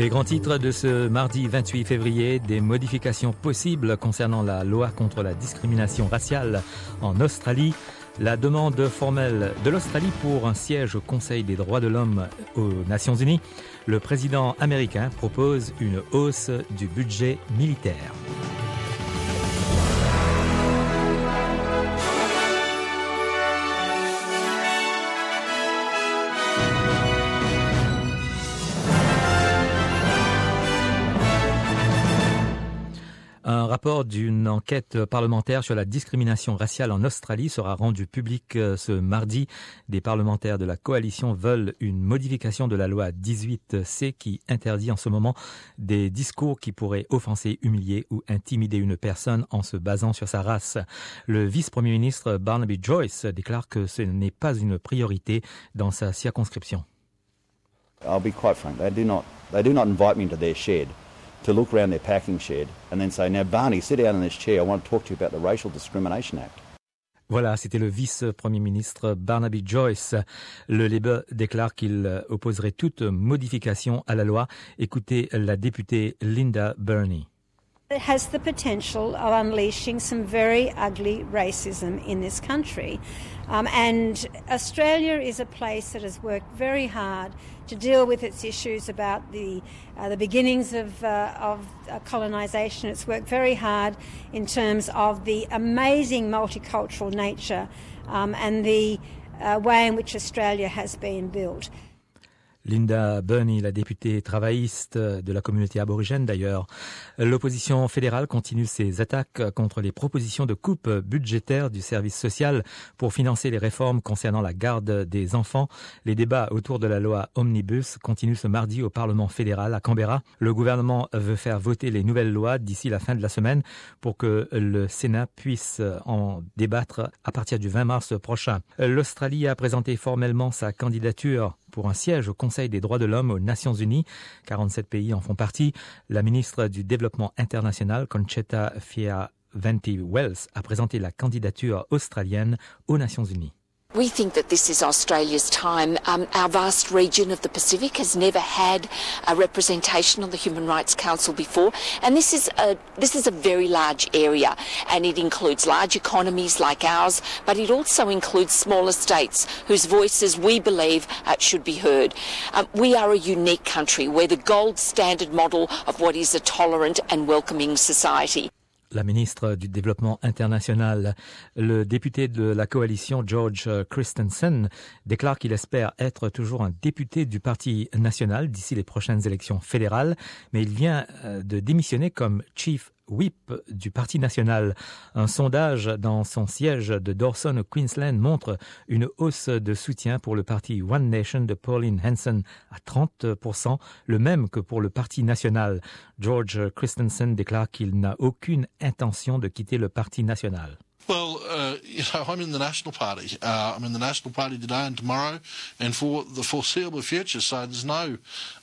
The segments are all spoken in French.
Les grands titres de ce mardi 28 février, des modifications possibles concernant la loi contre la discrimination raciale en Australie, la demande formelle de l'Australie pour un siège au Conseil des droits de l'homme aux Nations Unies, le président américain propose une hausse du budget militaire. Un rapport d'une enquête parlementaire sur la discrimination raciale en Australie sera rendu public ce mardi. Des parlementaires de la coalition veulent une modification de la loi 18C qui interdit en ce moment des discours qui pourraient offenser, humilier ou intimider une personne en se basant sur sa race. Le vice-premier ministre Barnaby Joyce déclare que ce n'est pas une priorité dans sa circonscription. I'll be quite frank, they do not invite me into their shed to look around their packing shed and then say, now Barney, sit down in this chair, I want to talk to you about the Racial Discrimination Act. Voilà, c'était le vice-premier ministre Barnaby Joyce. Le Labour déclare qu'il opposerait toute modification à la loi. Écoutez la députée Linda Burney. It has the potential of unleashing some very ugly racism in this country. And Australia is a place that has worked very hard to deal with its issues about the beginnings of colonisation. It's worked very hard in terms of the amazing multicultural nature and the way in which Australia has been built. Linda Burney, la députée travailliste de la communauté aborigène d'ailleurs. L'opposition fédérale continue ses attaques contre les propositions de coupe budgétaire du service social pour financer les réformes concernant la garde des enfants. Les débats autour de la loi Omnibus continuent ce mardi au Parlement fédéral à Canberra. Le gouvernement veut faire voter les nouvelles lois d'ici la fin de la semaine pour que le Sénat puisse en débattre à partir du 20 mars prochain. L'Australie a présenté formellement sa candidature pour un siège au Conseil des droits de l'homme aux Nations Unies. 47 pays en font partie. La ministre du Développement international, Concetta Fierraventy-Wells, a présenté la candidature australienne aux Nations Unies. We think that this is Australia's time. Our vast region of the Pacific has never had a representation on the Human Rights Council before, and this is a very large area, and it includes large economies like ours, but it also includes smaller states whose voices we believe should be heard. We are a unique country. We're the gold standard model of what is a tolerant and welcoming society. La ministre du Développement international, le député de la coalition George Christensen, déclare qu'il espère être toujours un député du Parti national d'ici les prochaines élections fédérales, mais il vient de démissionner comme Chief Whip du Parti national. Un sondage dans son siège de Dawson au Queensland montre une hausse de soutien pour le parti One Nation de Pauline Hanson à 30%, le même que pour le Parti national. George Christensen déclare qu'il n'a aucune intention de quitter le Parti national. Well, I'm in the National Party. I'm in the National Party today and tomorrow and for the foreseeable future, so there's no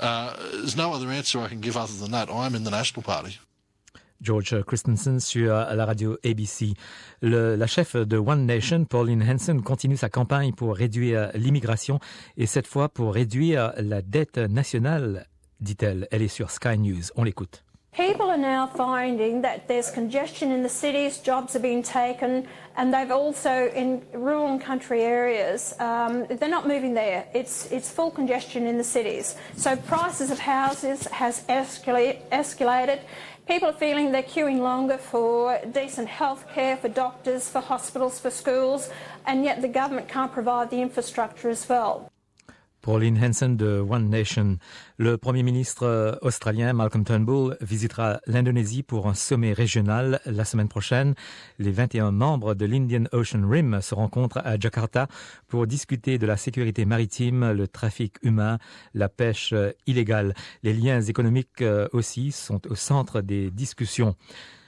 other answer I can give other than that. I'm in the National Party. George Christensen sur la radio ABC. La chef de One Nation, Pauline Hanson, continue sa campagne pour réduire l'immigration et cette fois pour réduire la dette nationale, dit-elle. Elle est sur Sky News. On l'écoute. People are now finding that there's congestion in the cities, jobs are being taken, and they've also, in rural and country areas, they're not moving there. It's full congestion in the cities. So prices of houses has escalated. People are feeling they're queuing longer for decent health care, for doctors, for hospitals, for schools, and yet the government can't provide the infrastructure as well. Pauline Hanson de One Nation. Le Premier ministre australien Malcolm Turnbull visitera l'Indonésie pour un sommet régional la semaine prochaine. Les 21 membres de l'Indian Ocean Rim se rencontrent à Jakarta pour discuter de la sécurité maritime, le trafic humain, la pêche illégale. Les liens économiques aussi sont au centre des discussions.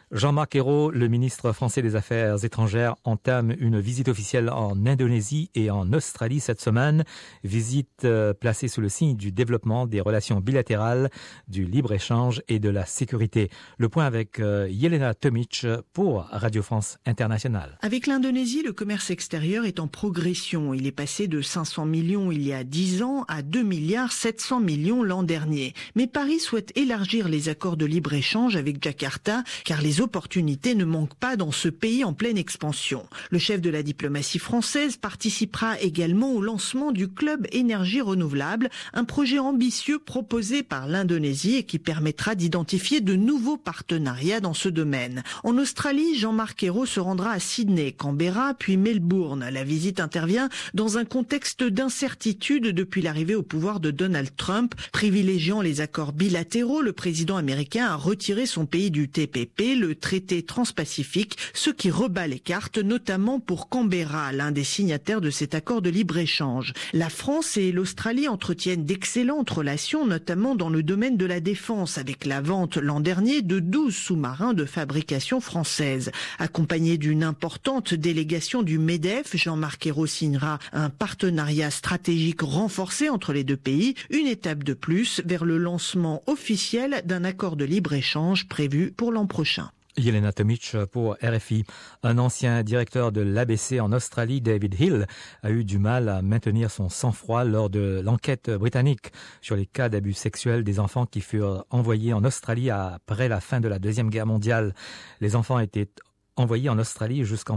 Jean-Marc Ayrault, le ministre français des Affaires étrangères, entame une visite officielle en Indonésie et en Australie cette semaine. Visite placée sous le signe du développement des relations bilatérales, du libre-échange et de la sécurité. Le point avec Jelena Tomic pour Radio France Internationale. Avec l'Indonésie, le commerce extérieur est en progression. Il est passé de 500 millions il y a 10 ans à 2 milliards 700 millions l'an dernier. Mais Paris souhaite élargir les accords de libre-échange avec Jakarta, car les opportunités ne manquent pas dans ce pays en pleine expansion. Le chef de la diplomatie française participera également au lancement du Club Énergie Renouvelable, un projet ambitieux proposé par l'Indonésie et qui permettra d'identifier de nouveaux partenariats dans ce domaine. En Australie, Jean-Marc Ayrault se rendra à Sydney, Canberra, puis Melbourne. La visite intervient dans un contexte d'incertitude depuis l'arrivée au pouvoir de Donald Trump. Privilégiant les accords bilatéraux, le président américain a retiré son pays du TPP, le traité transpacifique, ce qui rebat les cartes, notamment pour Canberra, l'un des signataires de cet accord de libre-échange. La France et l'Australie entretiennent d'excellentes relations, notamment dans le domaine de la défense, avec la vente l'an dernier de 12 sous-marins de fabrication française. Accompagné d'une importante délégation du MEDEF, Jean-Marc Ayrault signera un partenariat stratégique renforcé entre les deux pays, une étape de plus vers le lancement officiel d'un accord de libre-échange prévu pour l'an prochain. Jelena Tomic pour RFI. Un ancien directeur de l'ABC en Australie, David Hill, a eu du mal à maintenir son sang-froid lors de l'enquête britannique sur les cas d'abus sexuels des enfants qui furent envoyés en Australie après la fin de la Deuxième Guerre mondiale. Les enfants étaient envoyé en Australie jusqu'en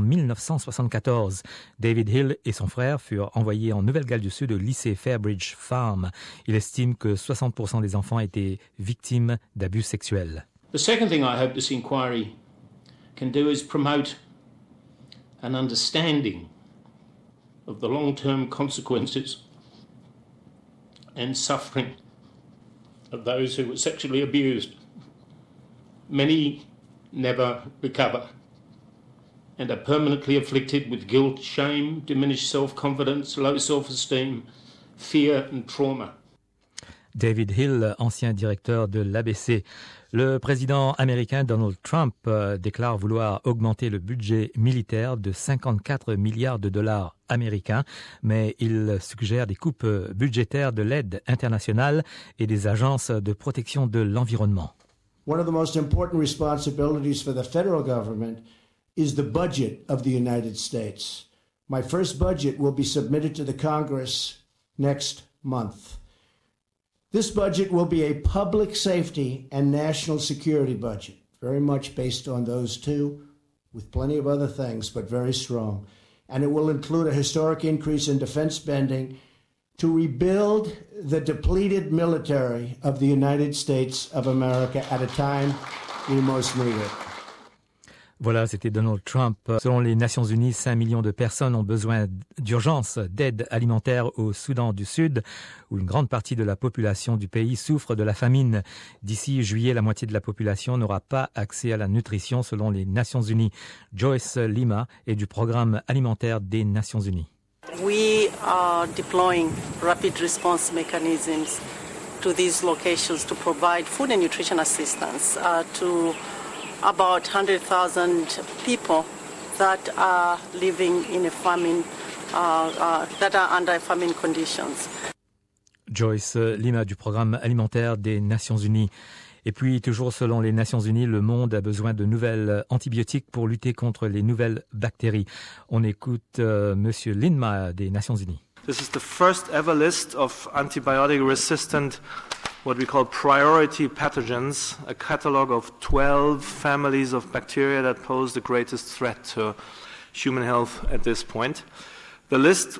1974. David Hill et son frère furent envoyés en Nouvelle-Galles du Sud au lycée Fairbridge Farm. Il estime que 60% des enfants étaient victimes d'abus sexuels. The second thing I hope this inquiry can do is promote an understanding of the long-term consequences and suffering of those who were sexually abused. Many never recover and are permanently afflicted with guilt, shame, diminished self-confidence, low self-esteem, fear and trauma. David Hill, ancien directeur de l'ABC. Le président américain Donald Trump déclare vouloir augmenter le budget militaire de 54 milliards de dollars américains, mais il suggère des coupes budgétaires de l'aide internationale et des agences de protection de l'environnement. One of the most important responsibilities for the federal government is the budget of the United States. My first budget will be submitted to the Congress next month. This budget will be a public safety and national security budget, very much based on those two, with plenty of other things, but very strong. And it will include a historic increase in defense spending to rebuild the depleted military of the United States of America at a time we most need it. Voilà, c'était Donald Trump. Selon les Nations Unies, 5 millions de personnes ont besoin d'urgence d'aide alimentaire au Soudan du Sud, où une grande partie de la population du pays souffre de la famine. D'ici juillet, la moitié de la population n'aura pas accès à la nutrition selon les Nations Unies. Joyce Lima est du programme alimentaire des Nations Unies. We are deploying rapid response mechanisms to these locations to provide food and nutrition assistance to about 100,000 people that are living in a famine, that are under famine conditions. Joyce Lima du programme alimentaire des Nations Unies. Et puis, toujours selon les Nations Unies, le monde a besoin de nouvelles antibiotiques pour lutter contre les nouvelles bactéries. On écoute Monsieur Lindma des Nations Unies. This is the first ever list of antibiotic-resistant what we call priority pathogens, a catalogue of 12 families of bacteria that pose the greatest threat to human health at this point. The list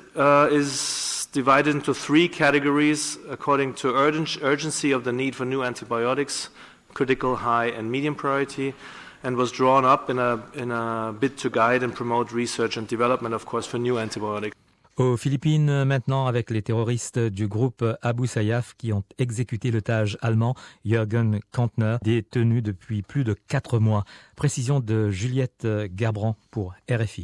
is divided into 3 categories according to urgency of the need for new antibiotics, critical, high and medium priority, and was drawn up in a bid to guide and promote research and development, of course, for new antibiotics. Aux Philippines, maintenant, avec les terroristes du groupe Abu Sayyaf qui ont exécuté l'otage allemand Jürgen Kantner, détenu depuis plus de 4 mois. Précision de Juliette Gerbrand pour RFI.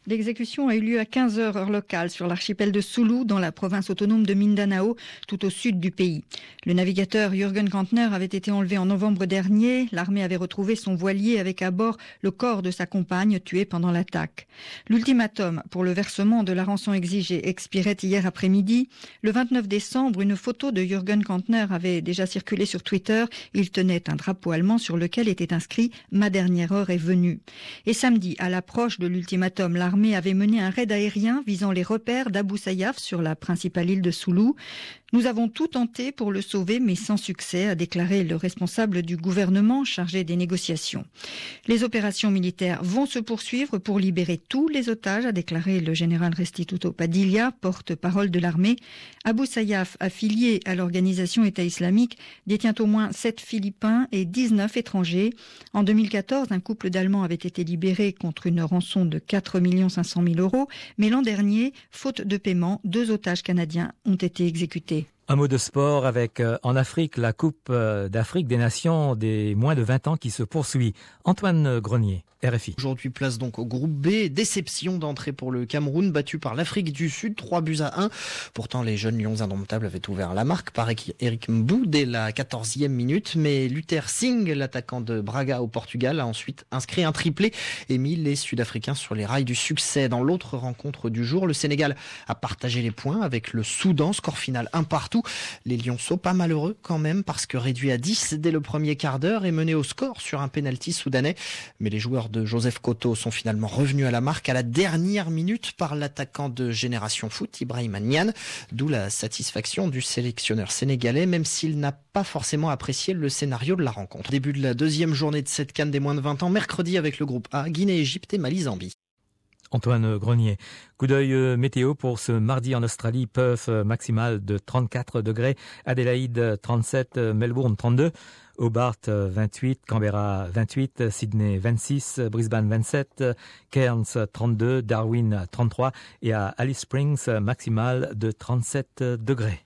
L'exécution a eu lieu à 15h heure locale sur l'archipel de Sulu, dans la province autonome de Mindanao, tout au sud du pays. Le navigateur Jürgen Kantner avait été enlevé en novembre dernier. L'armée avait retrouvé son voilier avec à bord le corps de sa compagne tuée pendant l'attaque. L'ultimatum pour le versement de la rançon exigée expirait hier après-midi. Le 29 décembre, une photo de Jürgen Kantner avait déjà circulé sur Twitter. Il tenait un drapeau allemand sur lequel était inscrit « Ma dernière heure est venue ». Et samedi, à l'approche de l'ultimatum, l'armée avait mené un raid aérien visant les repères d'Abu Sayyaf sur la principale île de Sulu. Nous avons tout tenté pour le sauver, mais sans succès, a déclaré le responsable du gouvernement chargé des négociations. Les opérations militaires vont se poursuivre pour libérer tous les otages, a déclaré le général Restituto Padilla, porte-parole de l'armée. Abu Sayyaf, affilié à l'organisation État islamique, détient au moins 7 Philippins et 19 étrangers. En 2014, un couple d'Allemands avait été libéré contre une rançon de 4 500 000 euros, mais l'an dernier, faute de paiement, 2 otages canadiens ont été exécutés. Un mot de sport avec, en Afrique, la Coupe d'Afrique des Nations des moins de 20 ans qui se poursuit. Antoine Grenier, RFI. Aujourd'hui, place donc au groupe B. Déception d'entrée pour le Cameroun, battu par l'Afrique du Sud, 3-1. Pourtant, les jeunes Lions indomptables avaient ouvert la marque par Eric Mbou dès la 14e minute. Mais Luther Singh, l'attaquant de Braga au Portugal, a ensuite inscrit un triplé et mis les Sud-Africains sur les rails du succès. Dans l'autre rencontre du jour, le Sénégal a partagé les points avec le Soudan. Score final 1-1. Les Lionceaux, pas malheureux quand même, parce que réduit à 10 dès le premier quart d'heure et mené au score sur un pénalty soudanais. Mais les joueurs de Joseph Koto sont finalement revenus à la marque à la dernière minute par l'attaquant de Génération Foot, Ibrahima Niane, d'où la satisfaction du sélectionneur sénégalais, même s'il n'a pas forcément apprécié le scénario de la rencontre. Début de la deuxième journée de cette CAN des moins de 20 ans, mercredi avec le groupe A, Guinée, Égypte et Mali-Zambie. Antoine Grenier. Coup d'œil météo pour ce mardi en Australie. Perth maximale de 34 degrés. Adélaïde 37, Melbourne 32. Hobart 28, Canberra 28, Sydney 26, Brisbane 27, Cairns 32, Darwin 33 et à Alice Springs maximale de 37 degrés.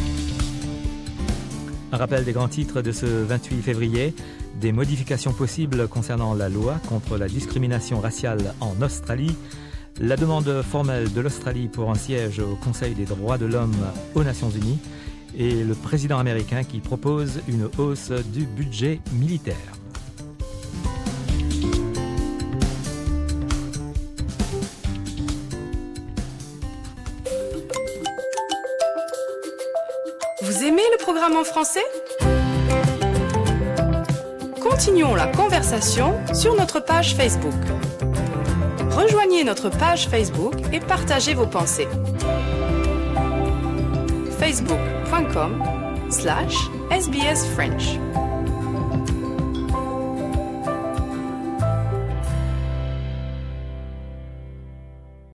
Un rappel des grands titres de ce 28 février. Des modifications possibles concernant la loi contre la discrimination raciale en Australie. La demande formelle de l'Australie pour un siège au Conseil des droits de l'homme aux Nations Unies. Et le président américain qui propose une hausse du budget militaire. Vous aimez le programme en français ? Continuons la conversation sur notre page Facebook. Rejoignez notre page Facebook et partagez vos pensées. facebook.com/SBS French